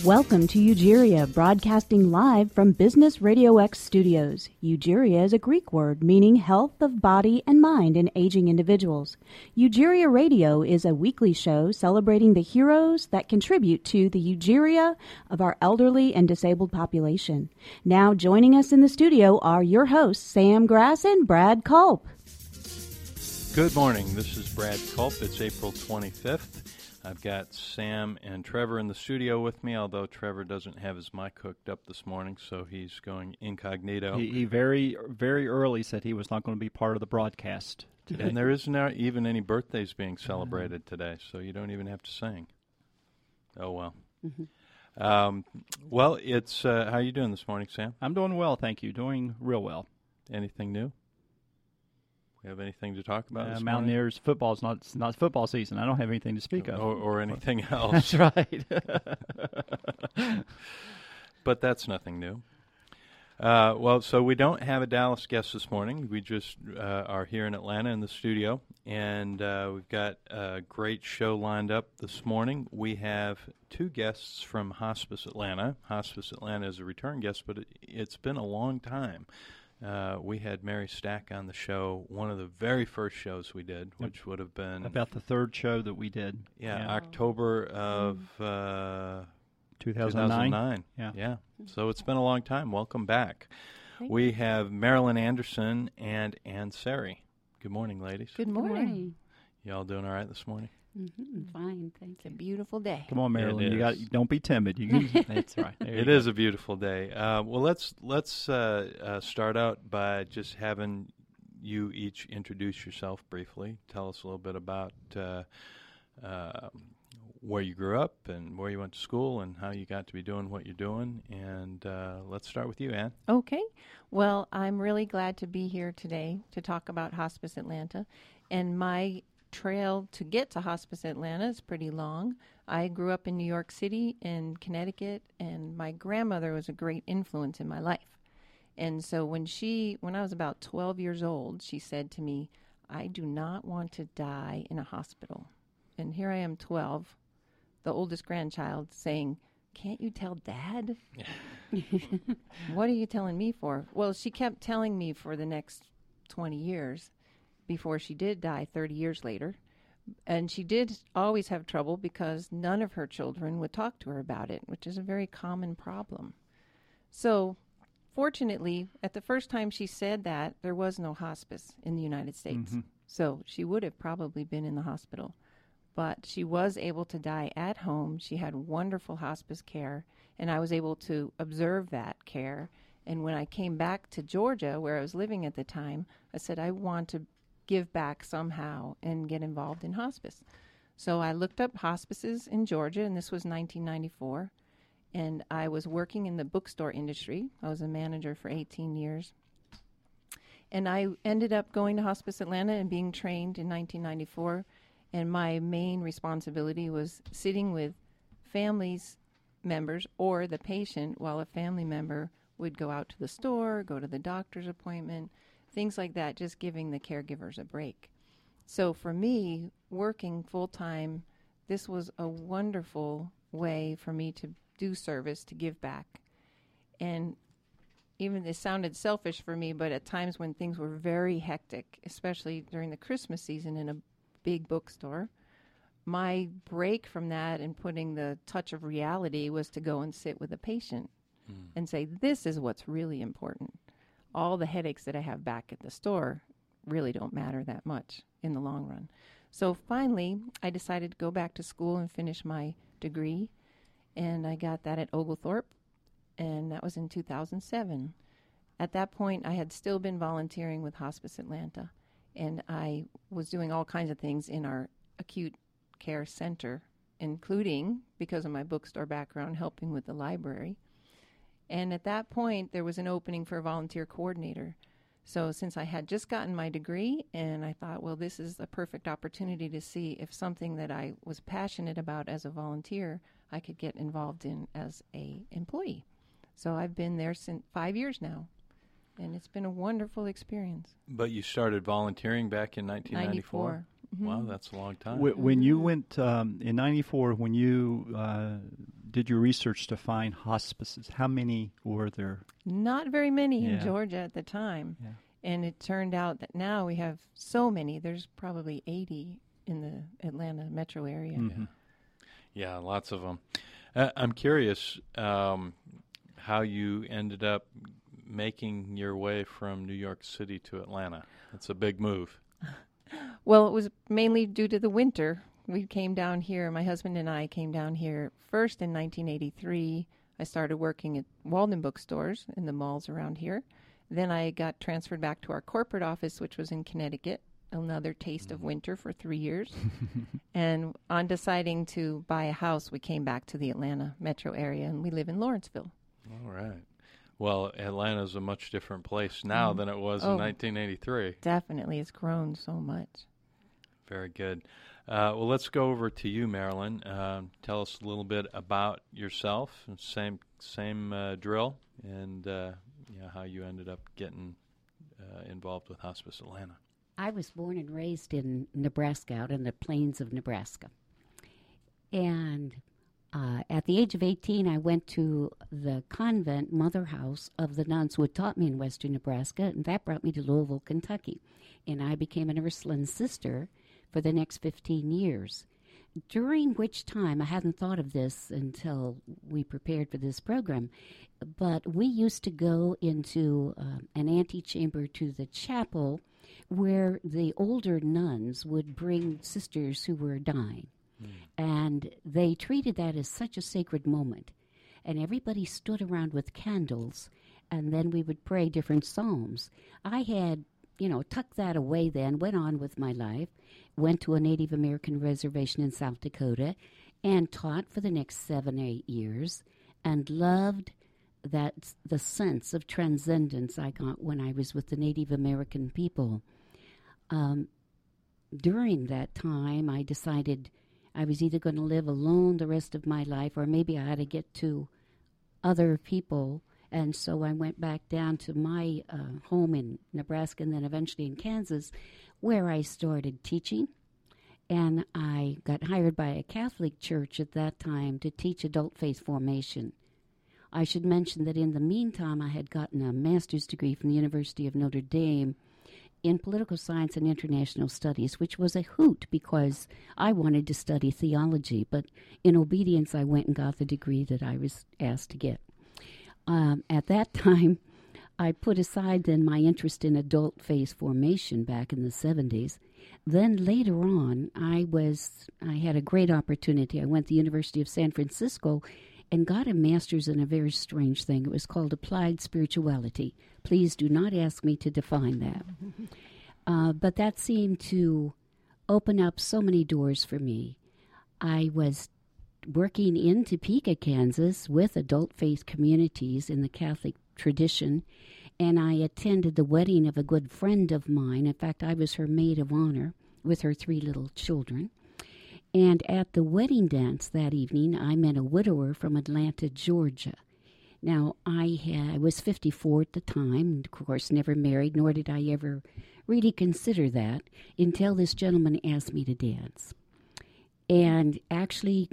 Welcome to Eugeria, broadcasting live from Business Radio X studios. Eugeria is a Greek word meaning health of body and mind in aging individuals. Eugeria Radio is a weekly show celebrating the heroes that contribute to the eugeria of our elderly and disabled population. Now joining us in the studio are your hosts, Sam Grass and Brad Culp. Good morning. This is Brad Culp. It's April 25th. I've got Sam and Trevor in the studio with me, although Trevor doesn't have his mic hooked up this morning, so he's going incognito. He very, very early said he was not going to be part of the broadcast today. And there isn't even any birthdays being celebrated today, so you don't even have to sing. Oh, well. Mm-hmm. Well, it's how you doing this morning, Sam? I'm doing well, thank you. Doing real well. Anything new? We have anything to talk about this Mountaineers football is not football season. I don't have anything to speak of. Or anything else. That's right. But that's nothing new. Well, so we don't have a Dallas guest this morning. We just are here in Atlanta in the studio, and we've got a great show lined up this morning. We have two guests from Hospice Atlanta. Hospice Atlanta is a return guest, but it's been a long time. We had Mary Stack on the show, one of the very first shows we did, which would have been... About the third show that we did. Yeah. October of 2009. Yeah. So it's been a long time. Welcome back. We have Marilyn Anderson and Ann Sari. Good morning, ladies. Good morning. Y'all doing all right this morning? Mm-hmm. Fine, thanks. It's a beautiful day. Come on, Marilyn. Don't be timid. That's right. It is a beautiful day. Well, let's start out by just having you each introduce yourself briefly. Tell us a little bit about where you grew up and where you went to school and how you got to be doing what you're doing. And let's start with you, Ann. Okay. Well, I'm really glad to be here today to talk about Hospice Atlanta. And my trail to get to Hospice Atlanta is pretty long. I grew up in New York City and Connecticut, and my grandmother was a great influence in my life. And so when I was about 12 years old, she said to me, "I do not want to die in a hospital." And here I am, 12, the oldest grandchild, saying, "Can't you tell Dad?" "What are you telling me for?" Well, she kept telling me for the next 20 years before she did die 30 years later. And she did always have trouble because none of her children would talk to her about it, which is a very common problem. So fortunately, at the first time she said that, there was no hospice in the United States. Mm-hmm. So she would have probably been in the hospital. But she was able to die at home. She had wonderful hospice care, and I was able to observe that care. And when I came back to Georgia, where I was living at the time, I said, I want to give back somehow and get involved in hospice. So I looked up hospices in Georgia, and this was 1994. And I was working in the bookstore industry. I was a manager for 18 years. And I ended up going to Hospice Atlanta and being trained in 1994. And my main responsibility was sitting with families members or the patient while a family member would go out to the store, go to the doctor's appointment, things like that, just giving the caregivers a break. So for me, working full-time, this was a wonderful way for me to do service, to give back. And even this sounded selfish for me, but at times when things were very hectic, especially during the Christmas season in a big bookstore, my break from that and putting the touch of reality was to go and sit with a patient and say, this is what's really important. All the headaches that I have back at the store really don't matter that much in the long run. So finally, I decided to go back to school and finish my degree, and I got that at Oglethorpe, and that was in 2007. At that point, I had still been volunteering with Hospice Atlanta, and I was doing all kinds of things in our acute care center, including, because of my bookstore background, helping with the library. And at that point, there was an opening for a volunteer coordinator. So since I had just gotten my degree, and I thought, well, this is a perfect opportunity to see if something that I was passionate about as a volunteer, I could get involved in as an employee. So I've been there since 5 years now, and it's been a wonderful experience. But you started volunteering back in 1994? Mm-hmm. Wow, that's a long time. When you went in 94, when you did you research to find hospices? How many were there? Not very many in Yeah. Georgia at the time. Yeah. And it turned out that now we have so many. There's probably 80 in the Atlanta metro area. Mhm. Yeah, lots of them. I'm curious how you ended up making your way from New York City to Atlanta. It's a big move. Well, it was mainly due to the winter. We came down here, my husband and I came down here first in 1983. I started working at Walden bookstores in the malls around here. Then I got transferred back to our corporate office, which was in Connecticut. Another taste of winter for 3 years. And on deciding to buy a house, we came back to the Atlanta metro area, and we live in Lawrenceville. All right. Well, Atlanta's a much different place now than it was in Oh. 1983. Definitely, it's grown so much. Very good. Well, let's go over to you, Marilyn. Tell us a little bit about yourself. Same drill, and how you ended up getting involved with Hospice Atlanta. I was born and raised in Nebraska, out in the plains of Nebraska. And at the age of 18, I went to the convent mother house of the nuns who had taught me in western Nebraska, and that brought me to Louisville, Kentucky. And I became an Ursuline sister for the next 15 years, during which time, I hadn't thought of this until we prepared for this program, but we used to go into an antechamber to the chapel where the older nuns would bring sisters who were dying. And they treated that as such a sacred moment. And everybody stood around with candles, and then we would pray different psalms. I had, tucked that away then, went on with my life, went to a Native American reservation in South Dakota, and taught for the next 7 or 8 years, and loved the sense of transcendence I got when I was with the Native American people. During that time, I decided I was either going to live alone the rest of my life, or maybe I had to get to other people. And so I went back down to my home in Nebraska and then eventually in Kansas, where I started teaching. And I got hired by a Catholic church at that time to teach adult faith formation. I should mention that in the meantime, I had gotten a master's degree from the University of Notre Dame in political science and international studies, which was a hoot because I wanted to study theology, but in obedience, I went and got the degree that I was asked to get. At that time, I put aside then my interest in adult faith formation back in the 70s. Then later on, I had a great opportunity. I went to the University of San Francisco and got a master's in a very strange thing. It was called Applied Spirituality. Please do not ask me to define that. But that seemed to open up so many doors for me. I was working in Topeka, Kansas, with adult faith communities in the Catholic tradition, and I attended the wedding of a good friend of mine. In fact, I was her maid of honor with her 3 little children. And at the wedding dance that evening, I met a widower from Atlanta, Georgia. Now, I was 54 at the time, and of course never married, nor did I ever really consider that until this gentleman asked me to dance. And actually,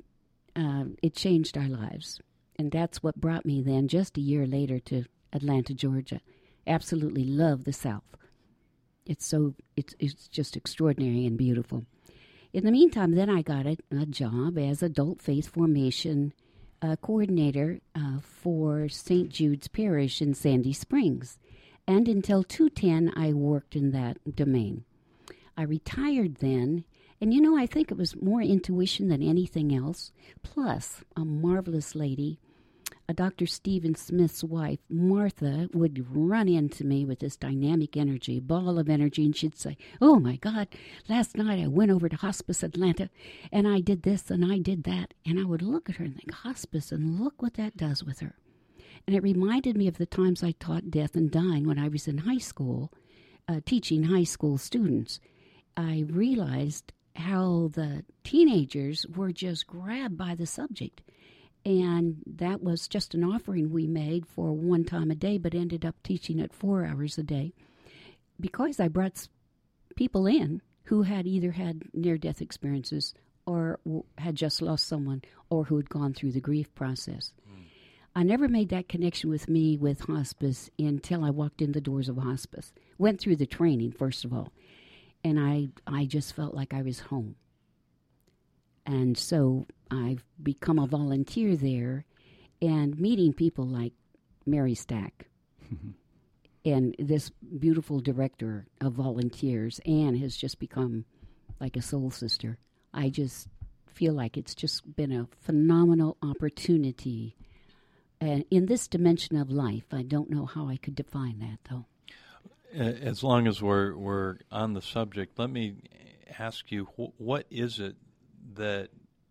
it changed our lives. And that's what brought me then, just a year later, to Atlanta, Georgia. Absolutely love the South. It's just extraordinary and beautiful. In the meantime, then I got a job as adult faith formation coordinator for St. Jude's Parish in Sandy Springs. And until 2010, I worked in that domain. I retired then, and I think it was more intuition than anything else, plus a marvelous lady, Dr. Stephen Smith's wife, Martha, would run into me with this dynamic energy, ball of energy, and she'd say, "Oh, my God, last night I went over to Hospice Atlanta, and I did this and I did that." And I would look at her and think, hospice, and look what that does with her. And it reminded me of the times I taught death and dying when I was in high school, teaching high school students. I realized how the teenagers were just grabbed by the subject. And that was just an offering we made for 1 time a day, but ended up teaching it 4 hours a day. Because I brought people in who had either had near-death experiences or had just lost someone or who had gone through the grief process. I never made that connection with me with hospice until I walked in the doors of hospice. Went through the training, first of all, and I just felt like I was home. And so I've become a volunteer there, and meeting people like Mary Stack and this beautiful director of volunteers. Anne has just become like a soul sister. I just feel like it's just been a phenomenal opportunity. And in this dimension of life, I don't know how I could define that, though. As long as we're on the subject, let me ask you, what is it that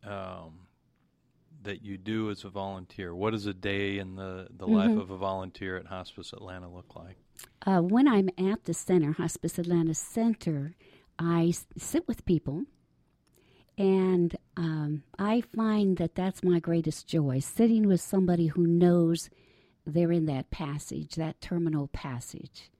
that you do as a volunteer? What does a day in the life of a volunteer at Hospice Atlanta look like? When I'm at the center, Hospice Atlanta Center, I sit with people, and I find that that's my greatest joy, sitting with somebody who knows they're in that passage, that terminal passage.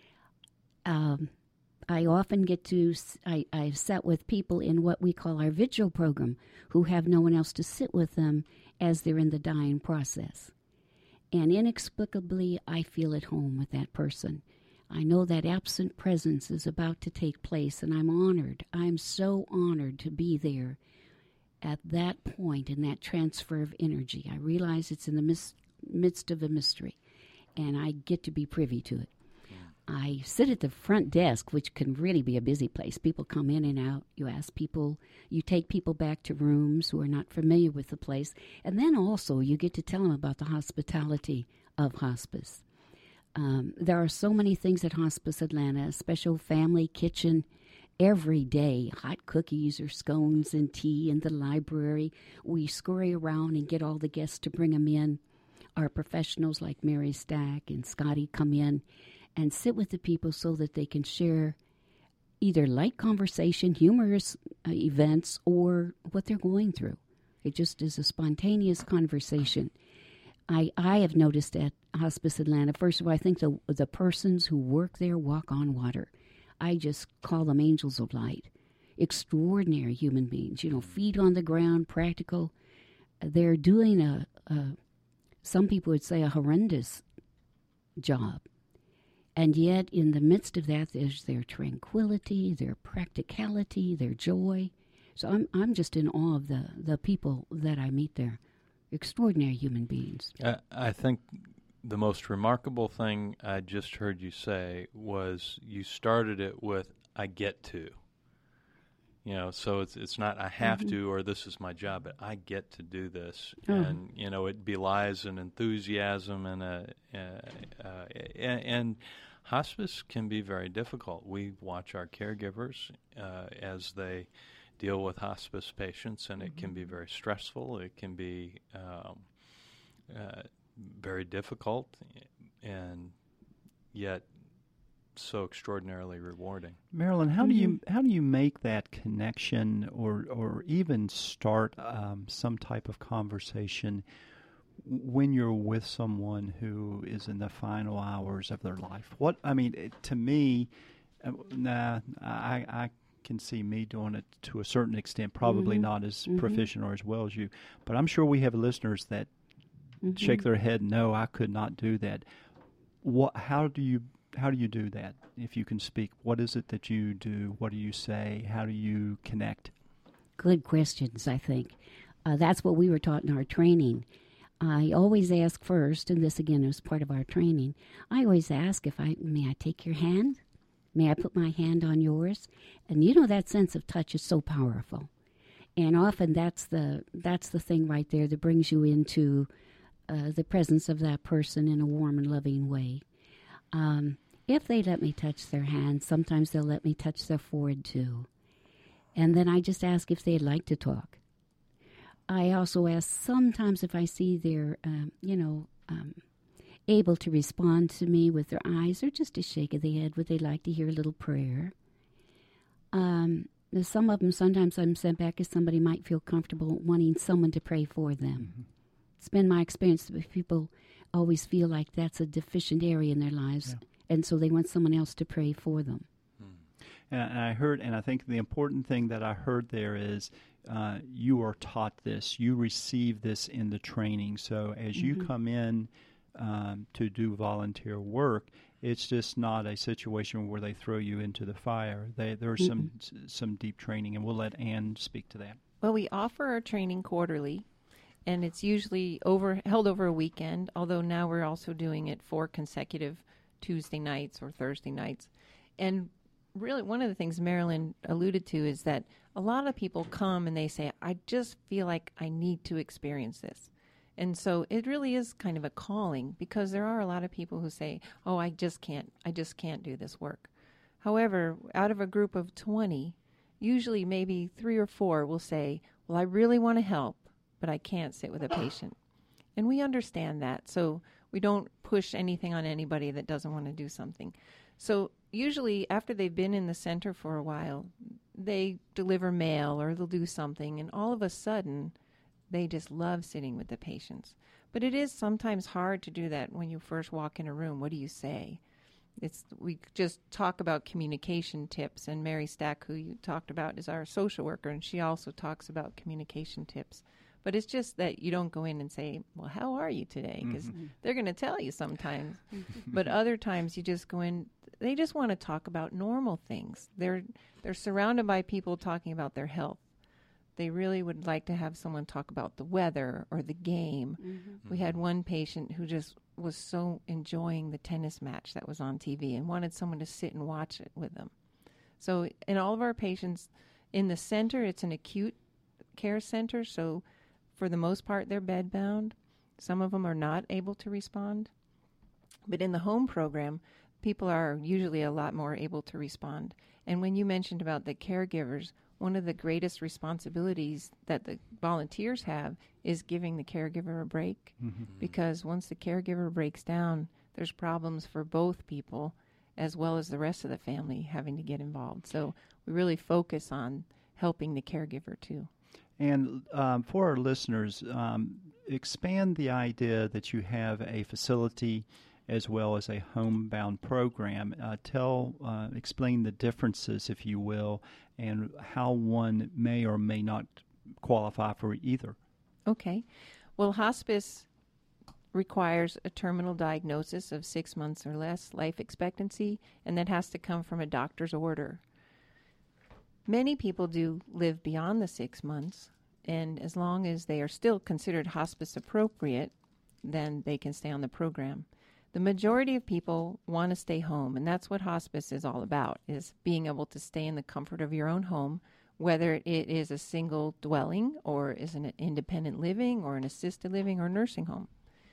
I often get to, I've sat with people in what we call our vigil program who have no one else to sit with them as they're in the dying process. And inexplicably, I feel at home with that person. I know that absent presence is about to take place, and I'm honored. I'm so honored to be there at that point in that transfer of energy. I realize it's in the midst of a mystery, and I get to be privy to it. I sit at the front desk, which can really be a busy place. People come in and out. You ask people, you take people back to rooms who are not familiar with the place. And then also you get to tell them about the hospitality of hospice. There are so many things at Hospice Atlanta, a special family kitchen every day, hot cookies or scones and tea in the library. We scurry around and get all the guests to bring them in. Our professionals like Mary Stack and Scotty come in and sit with the people so that they can share either light conversation, humorous events, or what they're going through. It just is a spontaneous conversation. I have noticed at Hospice Atlanta, first of all, I think the persons who work there walk on water. I just call them angels of light. Extraordinary human beings, feet on the ground, practical. They're doing some people would say a horrendous job. And yet, in the midst of that, there's their tranquility, their practicality, their joy. So I'm just in awe of the people that I meet there. Extraordinary human beings. I think the most remarkable thing I just heard you say was you started it with, I get to. So it's not I have to or this is my job, but I get to do this. And, it belies an enthusiasm and hospice can be very difficult. We watch our caregivers as they deal with hospice patients, and it can be very stressful. It can be very difficult, and yet so extraordinarily rewarding. Marilyn, how do you make that connection, or even start some type of conversation when you're with someone who is in the final hours of their life? To me, I can see me doing it to a certain extent, probably not as proficient or as well as you, but I'm sure we have listeners that shake their head, no, I could not do that. How do you do that? If you can speak, what is it that you do? What do you say? How do you connect? Good questions, I think. That's what we were taught in our training. I always ask first, and this again is part of our training, I always ask may I take your hand? May I put my hand on yours? And that sense of touch is so powerful. And often that's the thing right there that brings you into the presence of that person in a warm and loving way. If they let me touch their hand, sometimes they'll let me touch their forehead too. And then I just ask if they'd like to talk. I also ask sometimes if I see they're, able to respond to me with their eyes or just a shake of the head. Would they like to hear a little prayer? Some of them, sometimes I'm sent back as somebody might feel comfortable wanting someone to pray for them. It's been my experience that people always feel like that's a deficient area in their lives, and so they want someone else to pray for them. And I heard, and I think the important thing that I heard there is you are taught this, you receive this in the training. So as you come in to do volunteer work, it's just not a situation where they throw you into the fire. There's some deep training, and we'll let Ann speak to that. Well, we offer our training quarterly, and it's usually held over a weekend, although now we're also doing it 4 consecutive Tuesday nights or Thursday nights. And really, one of the things Marilyn alluded to is that a lot of people come and they say, I just feel like I need to experience this. And so it really is kind of a calling, because there are a lot of people who say, oh, I just can't do this work. However, out of a group of 20, usually maybe 3 or 4 will say, well, I really want to help, but I can't sit with a patient. And we understand that, so we don't push anything on anybody that doesn't want to do something. So usually after they've been in the center for a while, they deliver mail or they'll do something, and all of a sudden they just love sitting with the patients. But it is sometimes hard to do that when you first walk in a room. What do you say? We just talk about communication tips, and Mary Stack, who you talked about, is our social worker, and she also talks about communication tips. But it's just that you don't go in and say, well, how are you today? Because they're going to tell you sometimes. But other times you just go in, they just want to talk about normal things. They're surrounded by people talking about their health. They really would like to have someone talk about the weather or the game. We had one patient who just was so enjoying the tennis match that was on TV and wanted someone to sit and watch it with them. So in all of our patients in the center, it's an acute care center, so for the most part, they're bedbound. Some of them are not able to respond. But in the home program, people are usually a lot more able to respond. And when you mentioned about the caregivers, one of the greatest responsibilities that the volunteers have is giving the caregiver a break. Because once the caregiver breaks down, there's problems for both people as well as the rest of the family having to get involved. So we really focus on helping the caregiver too. And for our listeners, expand the idea that you have a facility as well as a homebound program. Explain the differences, if you will, and how one may or may not qualify for either. Okay. Well, hospice requires a terminal diagnosis of 6 months or less life expectancy, and that has to come from a doctor's order. Many people do live beyond the 6 months, and as long as they are still considered hospice appropriate, then they can stay on the program. The majority of people want to stay home, and that's what hospice is all about, is being able to stay in the comfort of your own home, whether it is a single dwelling or is an independent living or an assisted living or nursing home.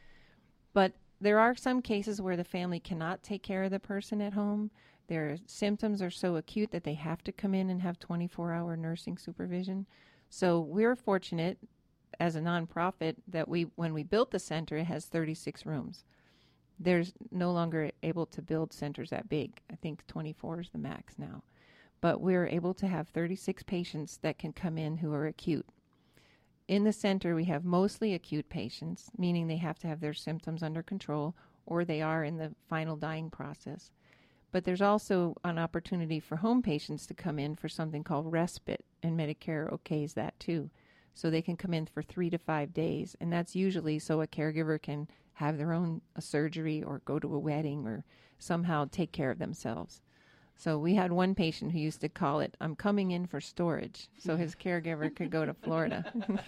But there are some cases where the family cannot take care of the person at home. Their symptoms are so acute that they have to come in and have 24-hour nursing supervision. So we're fortunate as a nonprofit that when we built the center, it has 36 rooms. There's no longer able to build centers that big. I think 24 is the max now. But we're able to have 36 patients that can come in who are acute. In the center, we have mostly acute patients, meaning they have to have their symptoms under control or they are in the final dying process. But there's also an opportunity for home patients to come in for something called respite, and Medicare okays that too. So they can come in for 3 to 5 days, and that's usually so a caregiver can have their own surgery or go to a wedding or somehow take care of themselves. So we had one patient who used to call it, I'm coming in for storage, so his caregiver could go to Florida.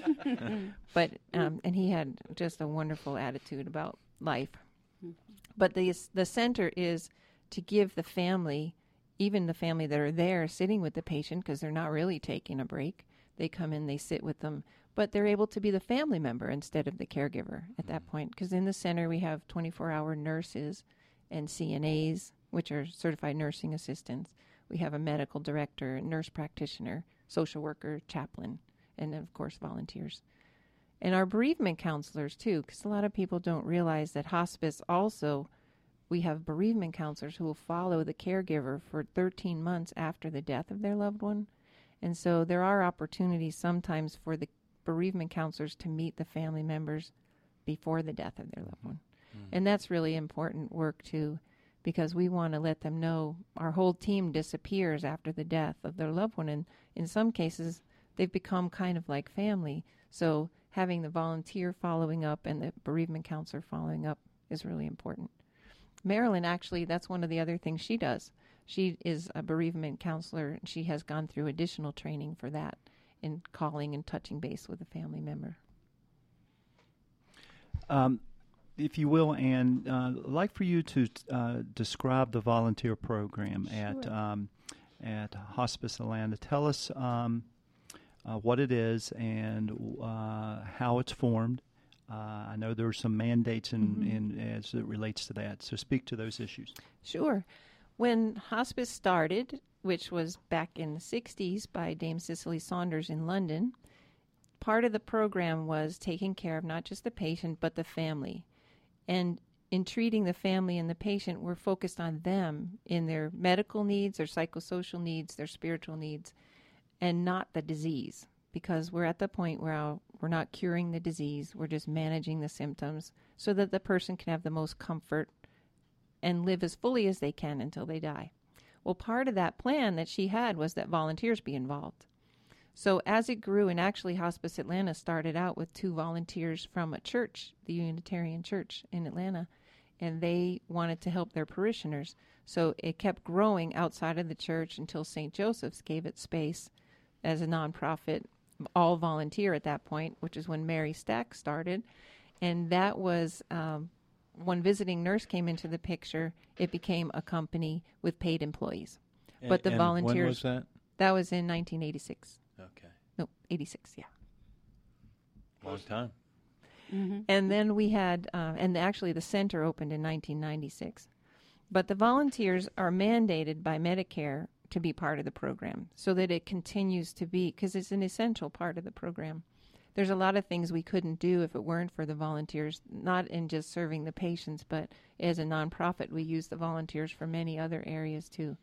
But and he had just a wonderful attitude about life. But the center is to give the family, even the family that are there sitting with the patient, because they're not really taking a break. They come in, they sit with them, but they're able to be the family member instead of the caregiver at that point. Because in the center we have 24-hour nurses and CNAs, which are certified nursing assistants. We have a medical director, nurse practitioner, social worker, chaplain, and of course volunteers. And our bereavement counselors too, because a lot of people don't realize that hospice also, we have bereavement counselors who will follow the caregiver for 13 months after the death of their loved one. And so there are opportunities sometimes for the bereavement counselors to meet the family members before the death of their loved one. And that's really important work too, because we want to let them know our whole team disappears after the death of their loved one. And in some cases, they've become kind of like family. So having the volunteer following up and the bereavement counselor following up is really important. Marilyn, actually, that's one of the other things she does. She is a bereavement counselor, and she has gone through additional training for that in calling and touching base with a family member. If you will, Anne, I'd like for you to describe the volunteer program at Hospice Atlanta. Tell us what it is and how it's formed. I know there are some mandates in as it relates to that, so speak to those issues. Sure. When hospice started, which was back in the 60s by Dame Cicely Saunders in London, part of the program was taking care of not just the patient, but the family. And in treating the family and the patient, we're focused on them in their medical needs, their psychosocial needs, their spiritual needs, and not the disease. Because we're at the point where we're not curing the disease, we're just managing the symptoms so that the person can have the most comfort and live as fully as they can until they die. Well, part of that plan that she had was that volunteers be involved. So as it grew, and actually Hospice Atlanta started out with 2 volunteers from a church, the Unitarian Church in Atlanta, and they wanted to help their parishioners. So it kept growing outside of the church until St. Joseph's gave it space as a nonprofit, all volunteer at that point, which is when Mary Stack started. And that was when visiting nurse came into the picture, it became a company with paid employees. But the volunteers... When was that? That was in 1986. Okay. No, 86, yeah. Long time. Mm-hmm. And then we had, and actually the center opened in 1996. But the volunteers are mandated by Medicare to be part of the program so that it continues to be, because it's an essential part of the program. There's a lot of things we couldn't do if it weren't for the volunteers, not in just serving the patients, but as a nonprofit, we use the volunteers for many other areas too.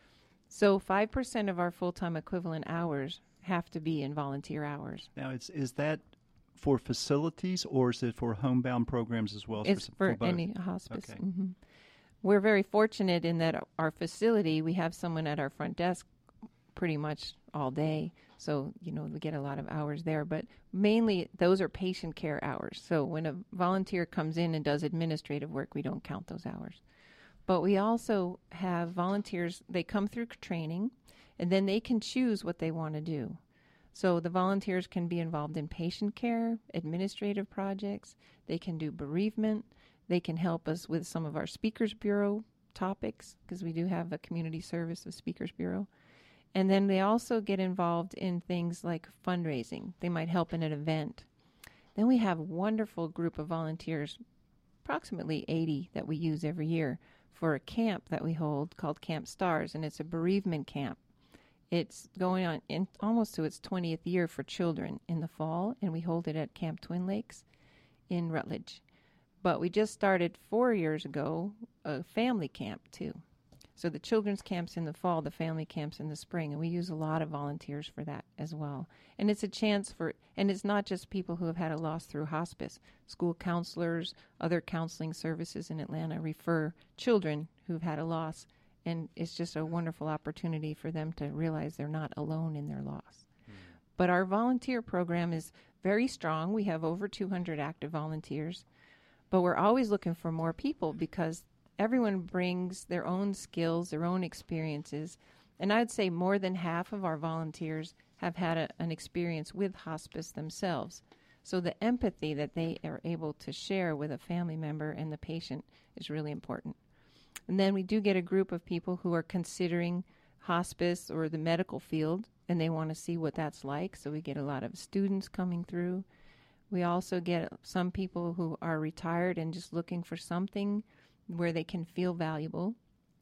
So 5% of our full-time equivalent hours have to be in volunteer hours. Now, is that for facilities or is it for homebound programs as well? It's for both? any hospice. Okay. Mm-hmm. We're very fortunate in that our facility, we have someone at our front desk pretty much all day. So, we get a lot of hours there. But mainly, those are patient care hours. So when a volunteer comes in and does administrative work, we don't count those hours. But we also have volunteers, they come through training, and then they can choose what they want to do. So the volunteers can be involved in patient care, administrative projects. They can do bereavement. They can help us with some of our Speakers Bureau topics, because we do have a community service of Speakers Bureau. And then they also get involved in things like fundraising. They might help in an event. Then we have a wonderful group of volunteers, approximately 80 that we use every year, for a camp that we hold called Camp Stars, and it's a bereavement camp. It's going on almost to its 20th year for children in the fall, and we hold it at Camp Twin Lakes in Rutledge. But we just started 4 years ago a family camp too. So the children's camp's in the fall, the family camp's in the spring, and we use a lot of volunteers for that as well. And it's a chance and it's not just people who have had a loss through hospice. School counselors, other counseling services in Atlanta refer children who've had a loss, and it's just a wonderful opportunity for them to realize they're not alone in their loss. But our volunteer program is very strong. We have over 200 active volunteers, but we're always looking for more people because everyone brings their own skills, their own experiences. And I'd say more than half of our volunteers have had an experience with hospice themselves. So the empathy that they are able to share with a family member and the patient is really important. And then we do get a group of people who are considering hospice or the medical field, and they want to see what that's like. So we get a lot of students coming through. We also get some people who are retired and just looking for something where they can feel valuable,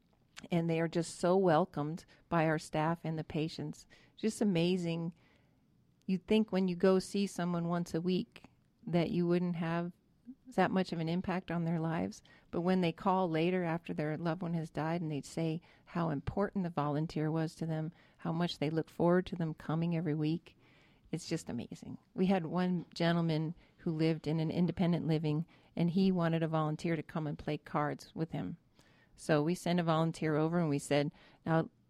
and they are just so welcomed by our staff and the patients. Just amazing. You'd think when you go see someone once a week that you wouldn't have that much of an impact on their lives, but when they call later after their loved one has died and they'd say how important the volunteer was to them, how much they look forward to them coming every week, it's just amazing. We had one gentleman who lived in an independent living, and he wanted a volunteer to come and play cards with him. So we sent a volunteer over, and we said, now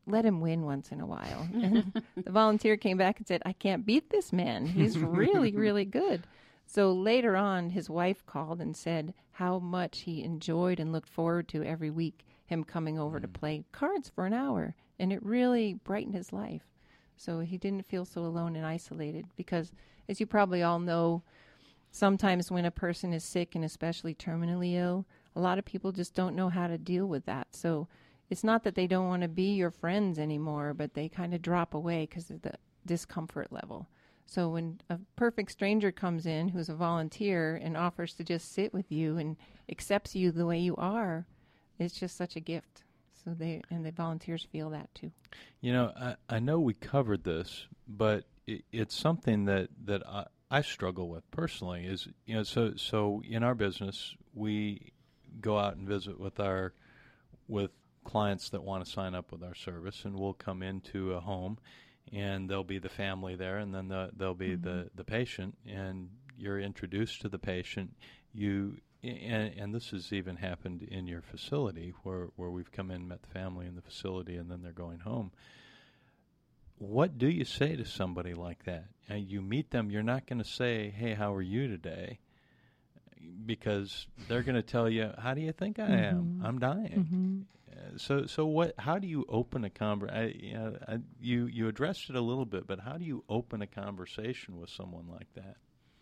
let him win once in a while. And the volunteer came back and said, I can't beat this man. He's really, really good. So later on, his wife called and said how much he enjoyed and looked forward to every week him coming over to play cards for an hour. And it really brightened his life. So he didn't feel so alone and isolated because, as you probably all know, sometimes when a person is sick and especially terminally ill, a lot of people just don't know how to deal with that. So it's not that they don't want to be your friends anymore, but they kind of drop away because of the discomfort level. So when a perfect stranger comes in who's a volunteer and offers to just sit with you and accepts you the way you are, it's just such a gift. So the volunteers feel that too. You know, I know we covered this, but it's something that I struggle with personally. Is, you know, so in our business we go out and visit with clients that want to sign up with our service, and we'll come into a home, and there'll be the family there, and then there'll be the patient, and you're introduced to the patient. And this has even happened in your facility where we've come in, met the family in the facility, and then they're going home. What do you say to somebody like that? You meet them, you're not going to say, hey, how are you today? Because they're going to tell you, how do you think I am? I'm dying. So what? How do you open a conversation? You addressed it a little bit, but how do you open a conversation with someone like that?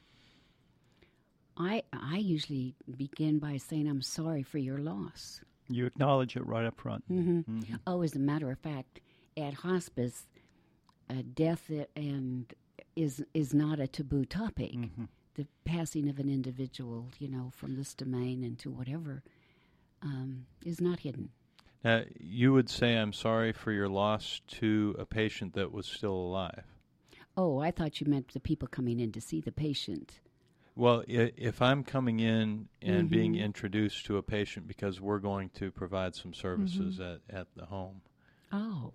I usually begin by saying, I'm sorry for your loss. You acknowledge it right up front. Oh, as a matter of fact, at hospice, death is not a taboo topic. The passing of an individual, from this domain into whatever, is not hidden. Now, you would say, I'm sorry for your loss to a patient that was still alive. Oh, I thought you meant the people coming in to see the patient. Well, if I'm coming in and being introduced to a patient because we're going to provide some services at the home. Oh.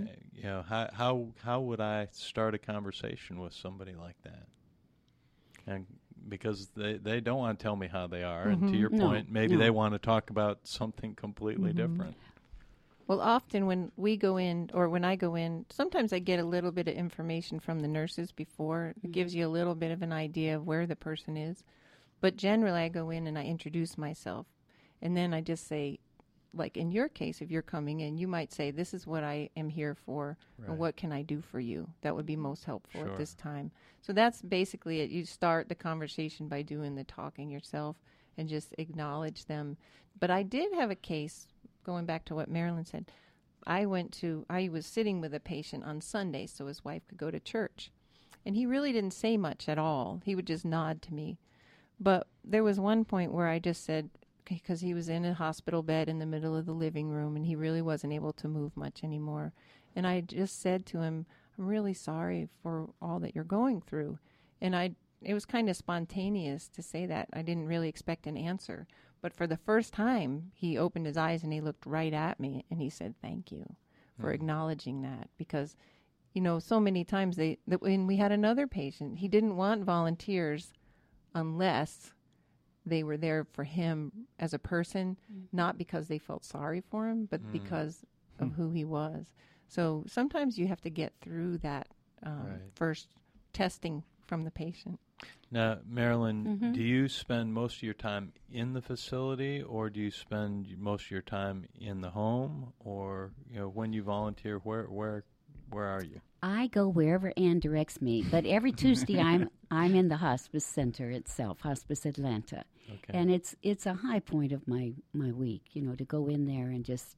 How would I start a conversation with somebody like that? And because they don't want to tell me how they are, and to your point, maybe they want to talk about something completely different. Well, often when we go in, or when I go in, sometimes I get a little bit of information from the nurses before. It gives you a little bit of an idea of where the person is. But generally, I go in and I introduce myself. And then I just say, like in your case, if you're coming in, you might say, this is what I am here for, and what can I do for you? That would be most helpful at this time. So that's basically it. You start the conversation by doing the talking yourself and just acknowledge them. But I did have a case, going back to what Marilyn said. I was sitting with a patient on Sunday so his wife could go to church. And he really didn't say much at all. He would just nod to me. But there was one point where I just said, because he was in a hospital bed in the middle of the living room and he really wasn't able to move much anymore. And I just said to him, I'm really sorry for all that you're going through. And it was kind of spontaneous to say that. I didn't really expect an answer. But for the first time, he opened his eyes and he looked right at me and he said, thank you for acknowledging that. Because, so many times when we had another patient, he didn't want volunteers unless they were there for him as a person, not because they felt sorry for him, but because of who he was. So sometimes you have to get through that first testing from the patient. Now, Marilyn, do you spend most of your time in the facility, or do you spend most of your time in the home, or when you volunteer, where are you? I go wherever Ann directs me, but every Tuesday I'm in the hospice center itself, Hospice Atlanta, and it's a high point of my week, to go in there and just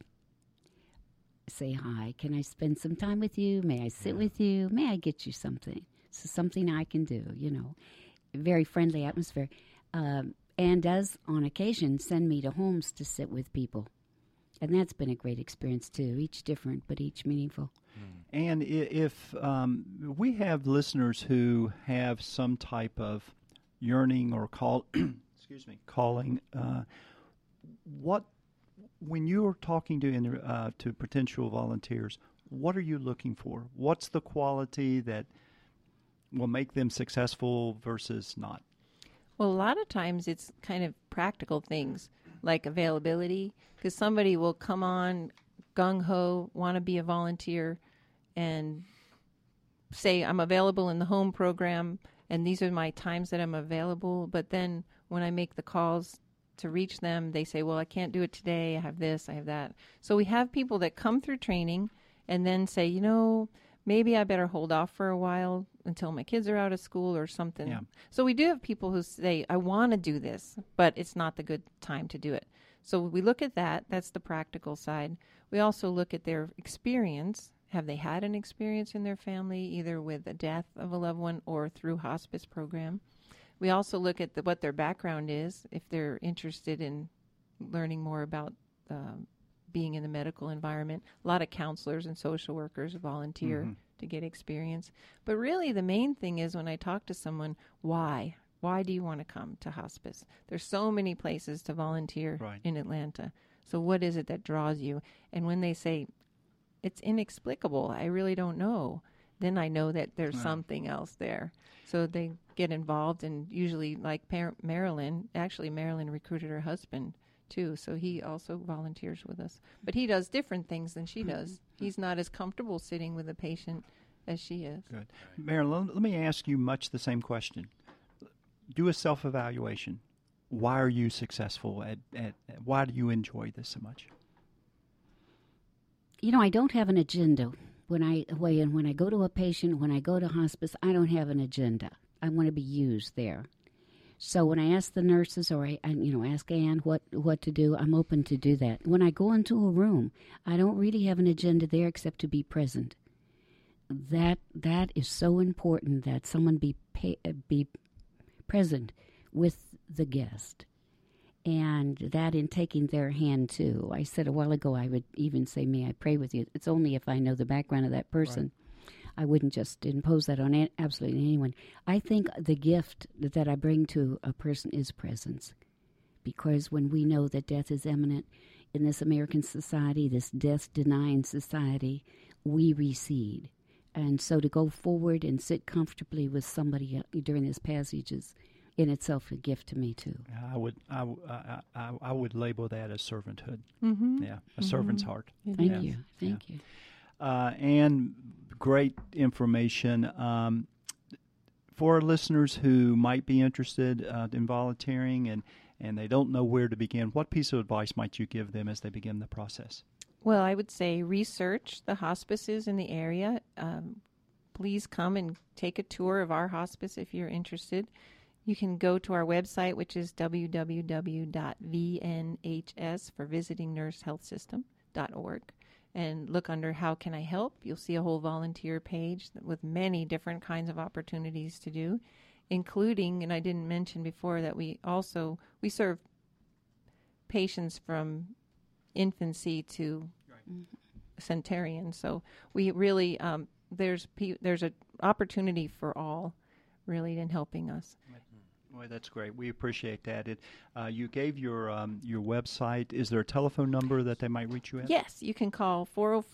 say hi. Can I spend some time with you? May I sit with you? May I get you something? So something I can do, Very friendly atmosphere. Ann does, on occasion, send me to homes to sit with people. And that's been a great experience, too. Each different, but each meaningful. And if we have listeners who have some type of yearning or calling, when you are talking to potential volunteers, what are you looking for? What's the quality that will make them successful versus not? Well, a lot of times it's kind of practical things like availability, because somebody will come on gung-ho, want to be a volunteer, and say I'm available in the home program, and these are my times that I'm available. But then when I make the calls to reach them, they say, well, I can't do it today. I have this, I have that. So we have people that come through training and then say, maybe I better hold off for a while until my kids are out of school or something. Yeah. So we do have people who say, I want to do this, but it's not the good time to do it. So we look at that. That's the practical side. We also look at their experience. Have they had an experience in their family, either with the death of a loved one or through hospice program? We also look at what their background is, if they're interested in learning more about being in the medical environment. A lot of counselors and social workers volunteer to get experience. But really the main thing is when I talk to someone, why? Why do you want to come to hospice? There's so many places to volunteer in Atlanta. So what is it that draws you? And when they say, it's inexplicable, I really don't know, then I know that there's something else there. So they get involved, and usually, like Marilyn recruited her husband too, so he also volunteers with us. But he does different things than she does. He's not as comfortable sitting with a patient as she is. Good. Marilyn, let me ask you much the same question. Do a self-evaluation. Why are you successful at why do you enjoy this so much? I don't have an agenda. When I go to a patient, when I go to hospice, I don't have an agenda. I want to be used there. So when I ask the nurses or I ask Ann what to do, I'm open to do that. When I go into a room, I don't really have an agenda there except to be present. That is so important that someone be present with the guest. And that in taking their hand, too. I said a while ago I would even say, may I pray with you? It's only if I know the background of that person. Right. I wouldn't just impose that on absolutely anyone. I think the gift that I bring to a person is presence. Because when we know that death is imminent in this American society, this death-denying society, we recede. And so to go forward and sit comfortably with somebody during this passage is in itself a gift to me too. I would label that as servanthood. Yeah, a servant's heart. Thank you. And great information. For our listeners who might be interested in volunteering and they don't know where to begin, what piece of advice might you give them as they begin the process? Well, I would say research the hospices in the area. Please come and take a tour of our hospice if you're interested. You can go to our website, which is www.vnhs for visitingnursehealthsystem.org, and look under How Can I Help? You'll see a whole volunteer page with many different kinds of opportunities to do, including, and I didn't mention before, that we serve patients from infancy to centenarian. So we really, there's an opportunity for all, really, in helping us. Well, that's great. We appreciate that. You gave your website. Is there a telephone number that they might reach you at? Yes, you can call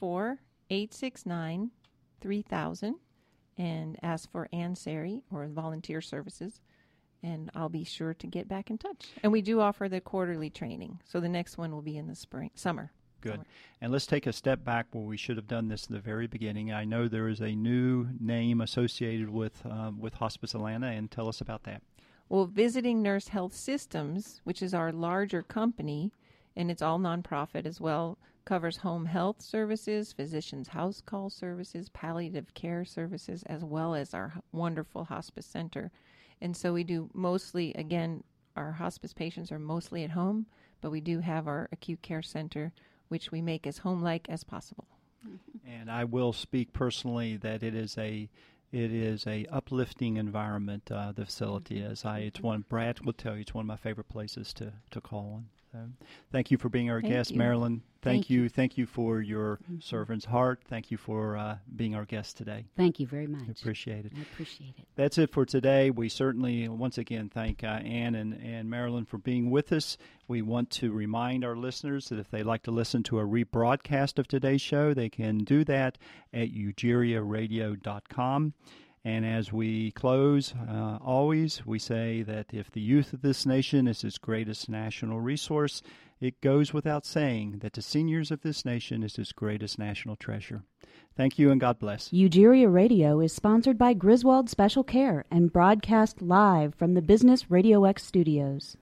404-869-3000 and ask for Ann Sari or Volunteer Services, and I'll be sure to get back in touch. And we do offer the quarterly training, so the next one will be in the summer. Good. And let's take a step back where we should have done this in the very beginning. I know there is a new name associated with Hospice Atlanta, and tell us about that. Well, Visiting Nurse Health Systems, which is our larger company, and it's all nonprofit as well, covers home health services, physicians' house call services, palliative care services, as well as our wonderful hospice center. And so we do mostly, again, our hospice patients are mostly at home, but we do have our acute care center, which we make as home-like as possible. And I will speak personally that it is a uplifting environment. The facility is. Brad will tell you it's one of my favorite places to call on. So, thank you for being our guest, Marilyn. Thank you for your servant's heart. Thank you for being our guest today. Thank you very much. I appreciate it. I appreciate it. That's it for today. We certainly, once again, thank Ann and Marilyn for being with us. We want to remind our listeners that if they'd like to listen to a rebroadcast of today's show, they can do that at ugeriaradio.com. And as we close, always, we say that if the youth of this nation is its greatest national resource, it goes without saying that the seniors of this nation is its greatest national treasure. Thank you and God bless. Ugeria Radio is sponsored by Griswold Special Care and broadcast live from the Business Radio X studios.